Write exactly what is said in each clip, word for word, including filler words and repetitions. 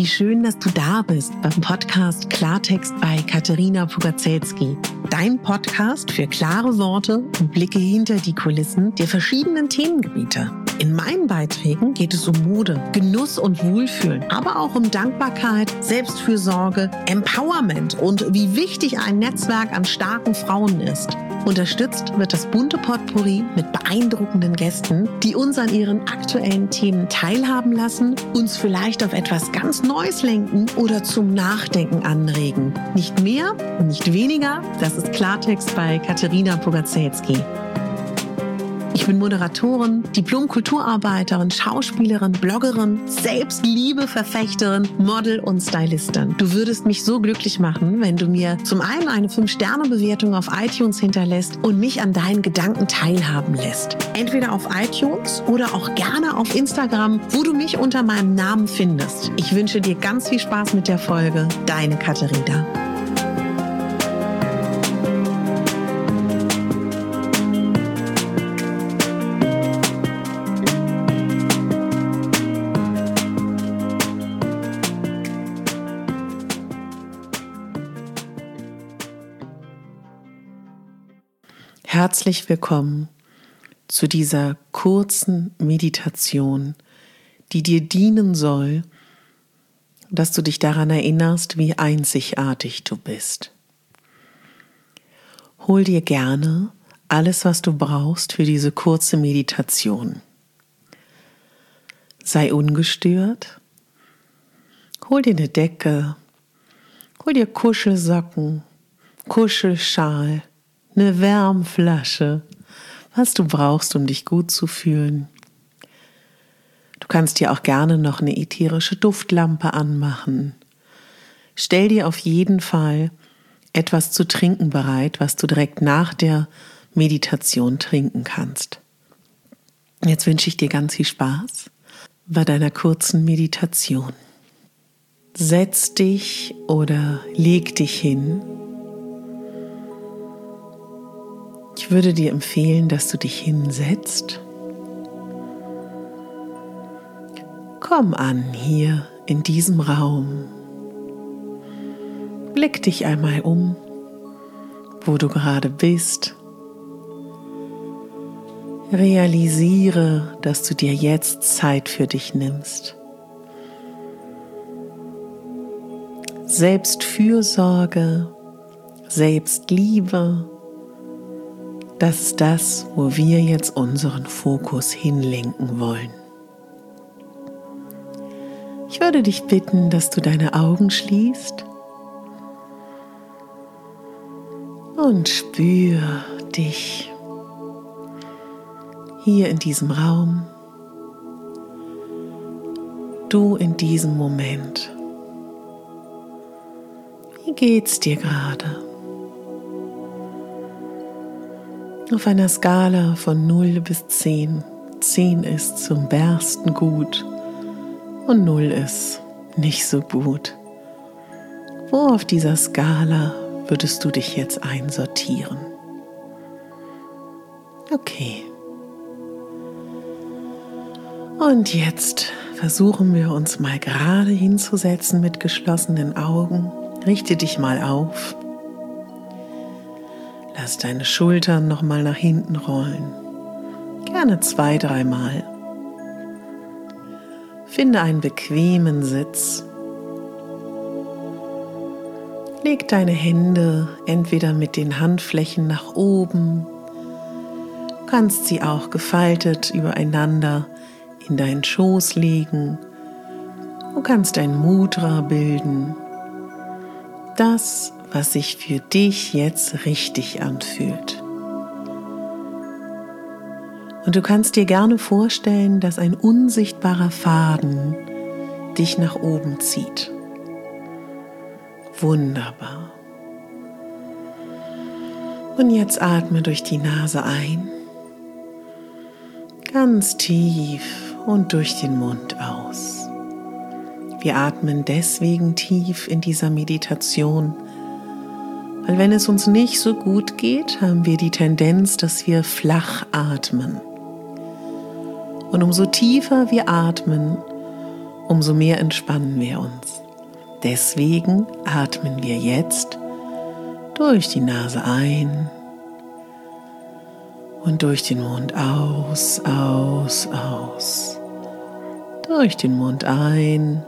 Wie schön, dass du da bist beim Podcast Klartext bei Katerina Pugacelski. Dein Podcast für klare Worte und Blicke hinter die Kulissen der verschiedenen Themengebiete. In meinen Beiträgen geht es um Mode, Genuss und Wohlfühlen, aber auch um Dankbarkeit, Selbstfürsorge, Empowerment und wie wichtig ein Netzwerk an starken Frauen ist. Unterstützt wird das bunte Potpourri mit beeindruckenden Gästen, die uns an ihren aktuellen Themen teilhaben lassen, uns vielleicht auf etwas ganz Neues lenken oder zum Nachdenken anregen. Nicht mehr und nicht weniger, das ist Klartext bei Katerina Pugacelski. Ich bin Moderatorin, Diplom-Kulturarbeiterin, Schauspielerin, Bloggerin, Selbstliebe-Verfechterin, Model und Stylistin. Du würdest mich so glücklich machen, wenn du mir zum einen eine fünf Sterne Bewertung auf iTunes hinterlässt und mich an deinen Gedanken teilhaben lässt. Entweder auf iTunes oder auch gerne auf Instagram, wo du mich unter meinem Namen findest. Ich wünsche dir ganz viel Spaß mit der Folge. Deine Katerina. Herzlich willkommen zu dieser kurzen Meditation, die dir dienen soll, dass du dich daran erinnerst, wie einzigartig du bist. Hol dir gerne alles, was du brauchst für diese kurze Meditation. Sei ungestört, hol dir eine Decke, hol dir Kuschelsocken, Kuschelschal, eine Wärmflasche, was du brauchst, um dich gut zu fühlen. Du kannst dir auch gerne noch eine ätherische Duftlampe anmachen. Stell dir auf jeden Fall etwas zu trinken bereit, was du direkt nach der Meditation trinken kannst. Jetzt wünsche ich dir ganz viel Spaß bei deiner kurzen Meditation. Setz dich oder leg dich hin. Ich würde dir empfehlen, dass du dich hinsetzt. Komm an hier in diesem Raum. Blick dich einmal um, wo du gerade bist. Realisiere, dass du dir jetzt Zeit für dich nimmst. Selbstfürsorge, Selbstliebe, das ist das, wo wir jetzt unseren Fokus hinlenken wollen. Ich würde dich bitten, dass du deine Augen schließt und spür dich hier in diesem Raum, du in diesem Moment. Wie geht's dir gerade? Auf einer Skala von null bis zehn. zehn ist zum Bersten gut und null ist nicht so gut. Wo auf dieser Skala würdest du dich jetzt einsortieren? Okay. Und jetzt versuchen wir uns mal gerade hinzusetzen mit geschlossenen Augen. Richte dich mal auf. Lass deine Schultern nochmal nach hinten rollen. Gerne zwei, dreimal. Finde einen bequemen Sitz. Leg deine Hände entweder mit den Handflächen nach oben. Du kannst sie auch gefaltet übereinander in deinen Schoß legen. Du kannst ein Mudra bilden. Das, was sich für dich jetzt richtig anfühlt. Und du kannst dir gerne vorstellen, dass ein unsichtbarer Faden dich nach oben zieht. Wunderbar. Und jetzt atme durch die Nase ein, ganz tief und durch den Mund aus. Wir atmen deswegen tief in dieser Meditation, weil wenn es uns nicht so gut geht, haben wir die Tendenz, dass wir flach atmen. Und umso tiefer wir atmen, umso mehr entspannen wir uns. Deswegen atmen wir jetzt durch die Nase ein und durch den Mund aus, aus, aus. Durch den Mund ein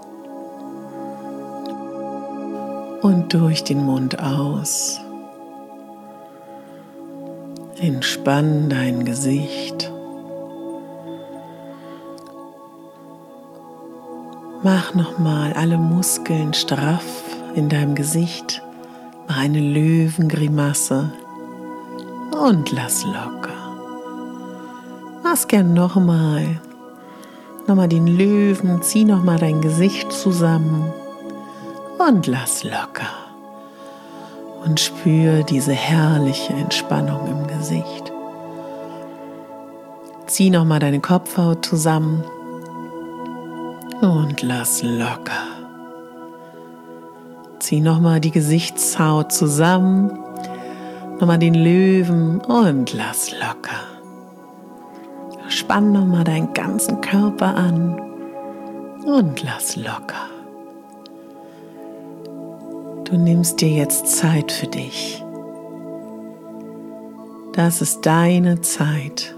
und durch den Mund aus. Entspann dein Gesicht. Mach nochmal alle Muskeln straff in deinem Gesicht. Mach eine Löwengrimasse und lass locker. Mach's gern nochmal. Nochmal den Löwen, zieh nochmal dein Gesicht zusammen und lass locker. Und spür diese herrliche Entspannung im Gesicht. Zieh nochmal deine Kopfhaut zusammen und lass locker. Zieh nochmal die Gesichtshaut zusammen, nochmal den Löwen und lass locker. Spann nochmal deinen ganzen Körper an und lass locker. Du nimmst dir jetzt Zeit für dich. Das ist deine Zeit.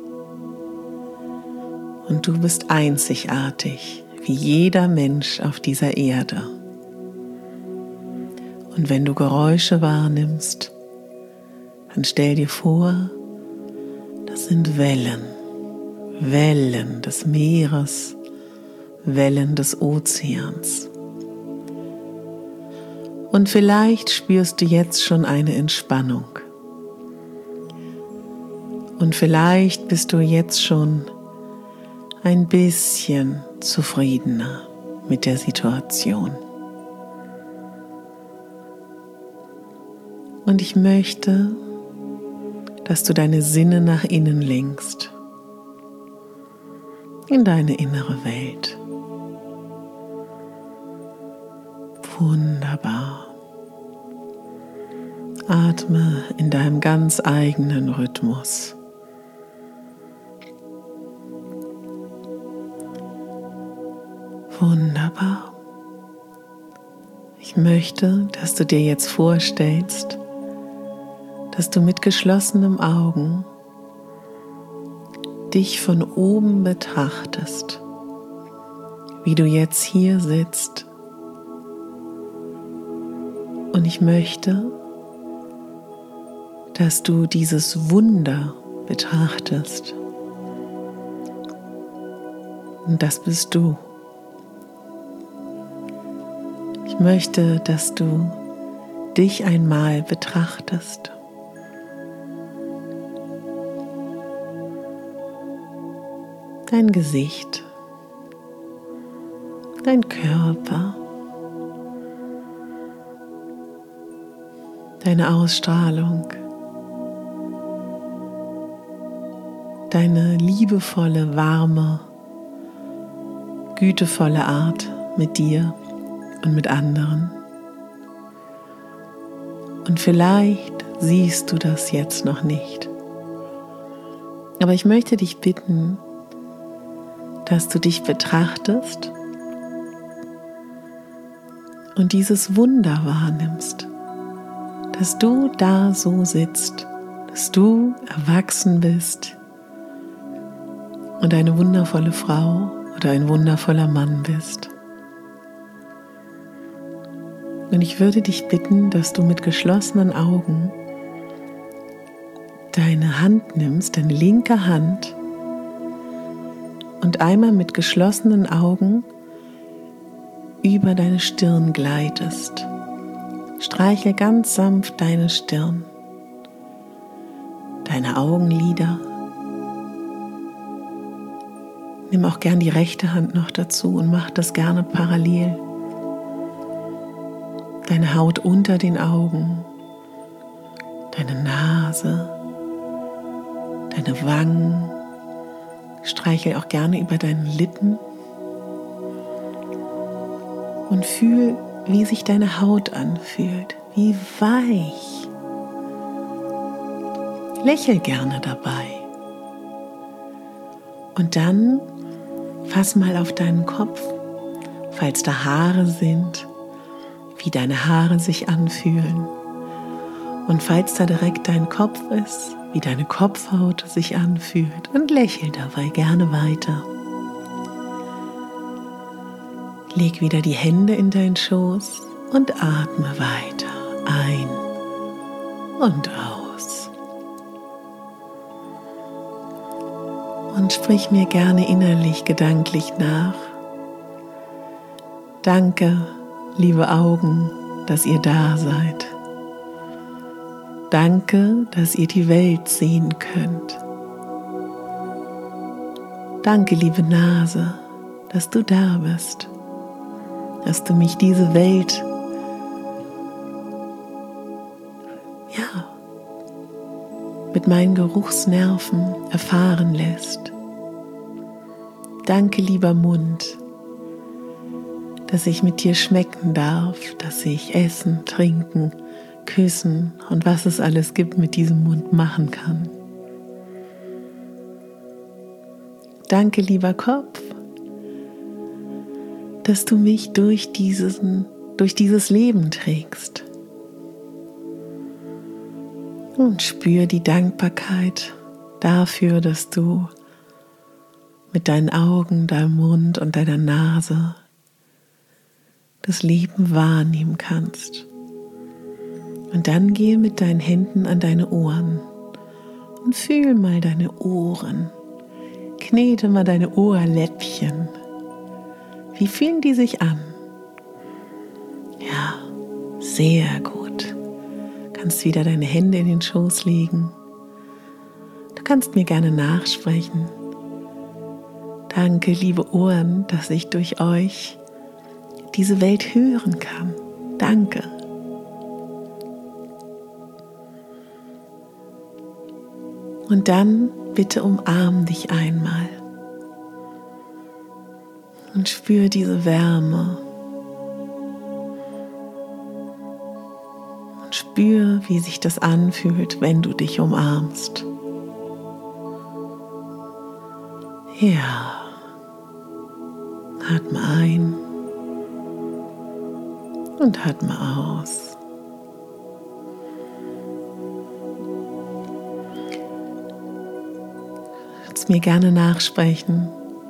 Und du bist einzigartig, wie jeder Mensch auf dieser Erde. Und wenn du Geräusche wahrnimmst, dann stell dir vor, das sind Wellen. Wellen des Meeres, Wellen des Ozeans. Und vielleicht spürst du jetzt schon eine Entspannung. Und vielleicht bist du jetzt schon ein bisschen zufriedener mit der Situation. Und ich möchte, dass du deine Sinne nach innen lenkst. In deine innere Welt. Wunderbar. Atme in deinem ganz eigenen Rhythmus. Wunderbar. Ich möchte, dass du dir jetzt vorstellst, dass du mit geschlossenen Augen dich von oben betrachtest, wie du jetzt hier sitzt. Und ich möchte, dass du dieses Wunder betrachtest. Und das bist du. Ich möchte, dass du dich einmal betrachtest. Dein Gesicht, dein Körper, deine Ausstrahlung, deine liebevolle, warme, gütevolle Art mit dir und mit anderen. Und vielleicht siehst du das jetzt noch nicht. Aber ich möchte dich bitten, dass du dich betrachtest und dieses Wunder wahrnimmst, dass du da so sitzt, dass du erwachsen bist und eine wundervolle Frau oder ein wundervoller Mann bist. Und ich würde dich bitten, dass du mit geschlossenen Augen deine Hand nimmst, deine linke Hand, und einmal mit geschlossenen Augen über deine Stirn gleitest. Streiche ganz sanft deine Stirn, deine Augenlider. Nimm auch gern die rechte Hand noch dazu und mach das gerne parallel. Deine Haut unter den Augen, deine Nase, deine Wangen. Streichel auch gerne über deinen Lippen und fühl, wie sich deine Haut anfühlt, wie weich. Lächel gerne dabei. Und dann Fass mal auf deinen Kopf, falls da Haare sind, wie deine Haare sich anfühlen. Und falls da direkt dein Kopf ist, wie deine Kopfhaut sich anfühlt, und lächel dabei gerne weiter. Leg wieder die Hände in deinen Schoß und atme weiter ein und aus. Und sprich mir gerne innerlich, gedanklich nach. Danke, liebe Augen, dass ihr da seid. Danke, dass ihr die Welt sehen könnt. Danke, liebe Nase, dass du da bist, dass du mich diese Welt, ja, mit meinen Geruchsnerven erfahren lässt. Danke, lieber Mund, dass ich mit dir schmecken darf, dass ich essen, trinken, küssen und was es alles gibt mit diesem Mund machen kann. Danke, lieber Kopf, dass du mich durch, diesen, durch dieses Leben trägst. Und spür die Dankbarkeit dafür, dass du mit deinen Augen, deinem Mund und deiner Nase das Leben wahrnehmen kannst. Und dann gehe mit deinen Händen an deine Ohren und fühl mal deine Ohren. Knete mal deine Ohrläppchen. Wie fühlen die sich an? Ja, sehr gut. Du kannst wieder deine Hände in den Schoß legen. Du kannst mir gerne nachsprechen. Danke, liebe Ohren, dass ich durch euch diese Welt hören kann. Danke. Und dann bitte umarm dich einmal und spür diese Wärme und spür, wie sich das anfühlt, wenn du dich umarmst. Ja, atme ein und atme aus. Mir gerne nachsprechen.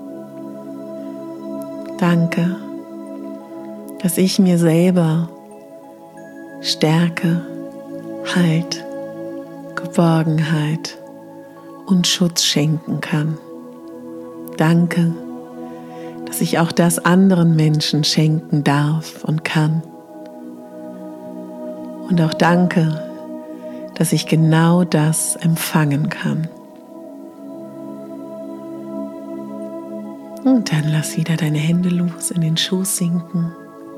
Danke, dass ich mir selber Stärke, Halt, Geborgenheit und Schutz schenken kann. Danke, dass ich auch das anderen Menschen schenken darf und kann. Und auch danke, dass ich genau das empfangen kann. Und dann lass wieder deine Hände los in den Schoß sinken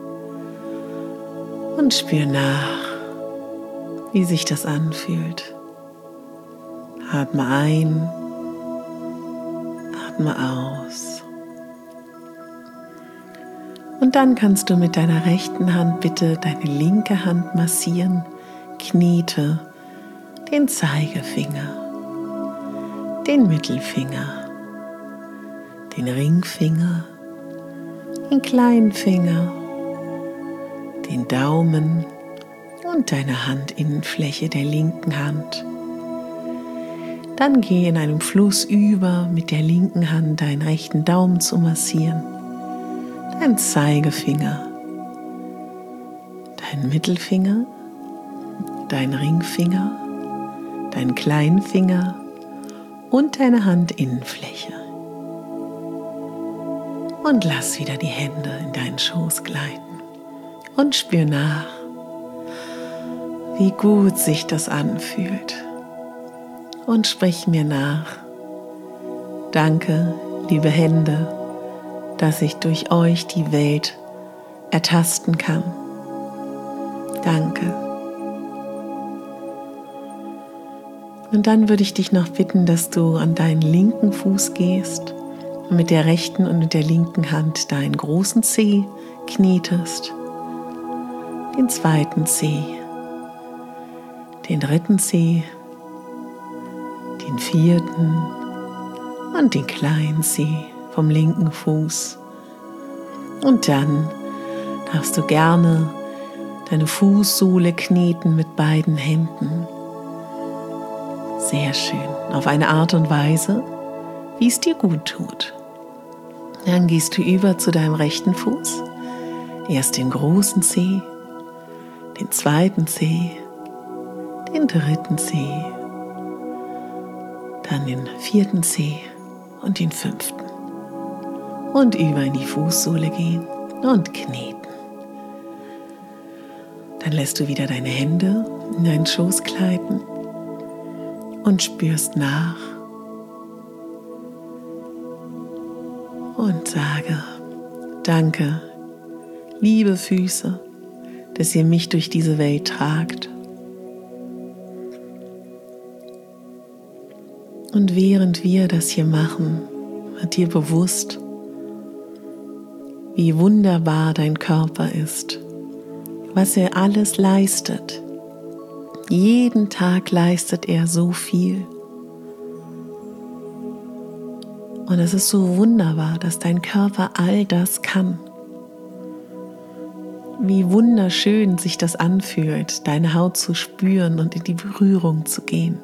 und spür nach, wie sich das anfühlt. Atme ein, atme aus. Und dann kannst du mit deiner rechten Hand bitte deine linke Hand massieren, knete den Zeigefinger, den Mittelfinger, den Ringfinger, den kleinen Finger, den Daumen und deine Handinnenfläche der linken Hand. Dann geh in einem Fluss über, mit der linken Hand deinen rechten Daumen zu massieren, deinen Zeigefinger, deinen Mittelfinger, deinen Ringfinger, deinen kleinen Finger und deine Handinnenfläche. Und lass wieder die Hände in deinen Schoß gleiten und spür nach, wie gut sich das anfühlt. Und sprich mir nach. Danke, liebe Hände, dass ich durch euch die Welt ertasten kann. Danke. Und dann würde ich dich noch bitten, dass du an deinen linken Fuß gehst und mit der rechten und mit der linken Hand deinen großen Zeh knetest, den zweiten Zeh, den dritten Zeh, den vierten und den kleinen Zeh vom linken Fuß. Und dann darfst du gerne deine Fußsohle kneten mit beiden Händen. Sehr schön. Auf eine Art und Weise, wie es dir gut tut. Dann gehst du über zu deinem rechten Fuß. Erst den großen Zeh, den zweiten Zeh, den dritten Zeh, dann den vierten Zeh und den fünften. Und über in die Fußsohle gehen und kneten. Dann lässt du wieder deine Hände in deinen Schoß gleiten und spürst nach und sage: Danke, liebe Füße, dass ihr mich durch diese Welt tragt. Und während wir das hier machen, wird dir bewusst, wie wunderbar dein Körper ist, was er alles leistet. Jeden Tag leistet er so viel. Und es ist so wunderbar, dass dein Körper all das kann. Wie wunderschön sich das anfühlt, deine Haut zu spüren und in die Berührung zu gehen.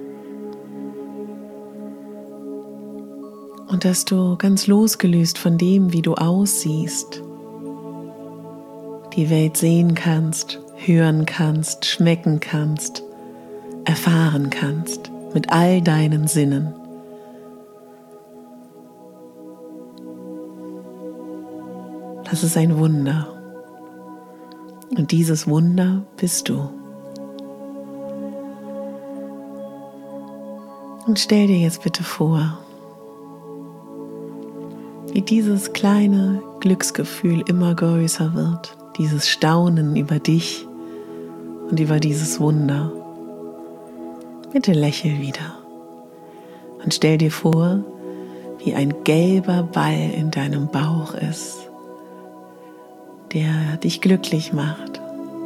Und dass du ganz losgelöst von dem, wie du aussiehst, die Welt sehen kannst, hören kannst, schmecken kannst, erfahren kannst mit all deinen Sinnen. Das ist ein Wunder. Und dieses Wunder bist du. Und stell dir jetzt bitte vor, wie dieses kleine Glücksgefühl immer größer wird, dieses Staunen über dich und über dieses Wunder. Bitte lächel wieder und stell dir vor, wie ein gelber Ball in deinem Bauch ist, der dich glücklich macht,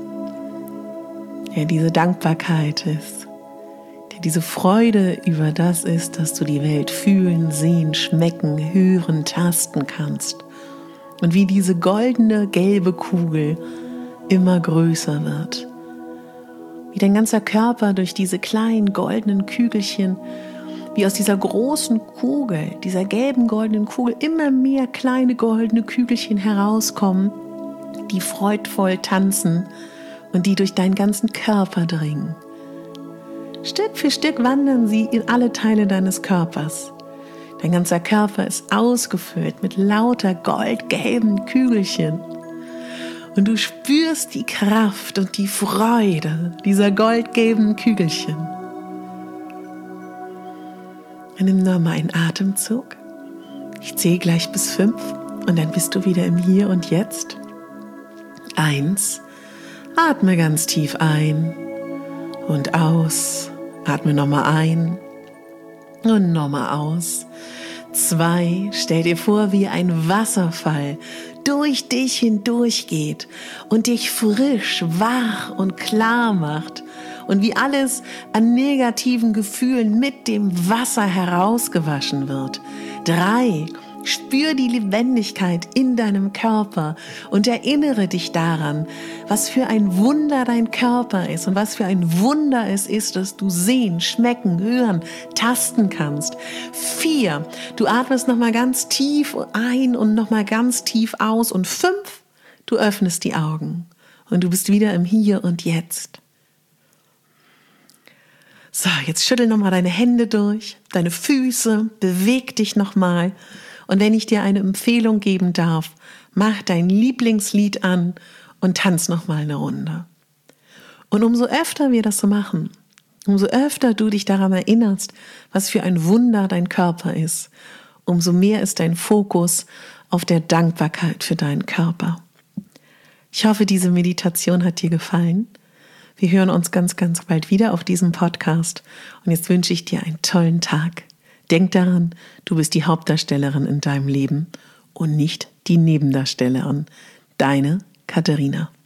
der diese Dankbarkeit ist, der diese Freude über das ist, dass du die Welt fühlen, sehen, schmecken, hören, tasten kannst und wie diese goldene, gelbe Kugel immer größer wird, wie dein ganzer Körper durch diese kleinen goldenen Kügelchen, wie aus dieser großen Kugel, dieser gelben goldenen Kugel immer mehr kleine goldene Kügelchen herauskommen, die freudvoll tanzen und die durch deinen ganzen Körper dringen. Stück für Stück wandern sie in alle Teile deines Körpers. Dein ganzer Körper ist ausgefüllt mit lauter goldgelben Kügelchen. Und du spürst die Kraft und die Freude dieser goldgelben Kügelchen. Und nimm nochmal einen Atemzug. Ich zähle gleich bis fünf und dann bist du wieder im Hier und Jetzt. Eins, atme ganz tief ein und aus. Atme nochmal ein und nochmal aus. Zwei, stell dir vor, wie ein Wasserfall durch dich hindurch geht und dich frisch, wach und klar macht und wie alles an negativen Gefühlen mit dem Wasser herausgewaschen wird. Drei, spür die Lebendigkeit in deinem Körper und erinnere dich daran, was für ein Wunder dein Körper ist und was für ein Wunder es ist, dass du sehen, schmecken, hören, tasten kannst. Vier, du atmest nochmal ganz tief ein und nochmal ganz tief aus. Und fünf, du öffnest die Augen und du bist wieder im Hier und Jetzt. So, jetzt schüttel nochmal deine Hände durch, deine Füße, beweg dich nochmal. Und wenn ich dir eine Empfehlung geben darf, mach dein Lieblingslied an und tanz noch mal eine Runde. Und umso öfter wir das so machen, umso öfter du dich daran erinnerst, was für ein Wunder dein Körper ist, umso mehr ist dein Fokus auf der Dankbarkeit für deinen Körper. Ich hoffe, diese Meditation hat dir gefallen. Wir hören uns ganz, ganz bald wieder auf diesem Podcast. Und jetzt wünsche ich dir einen tollen Tag. Denk daran, du bist die Hauptdarstellerin in deinem Leben und nicht die Nebendarstellerin. Deine Katharina.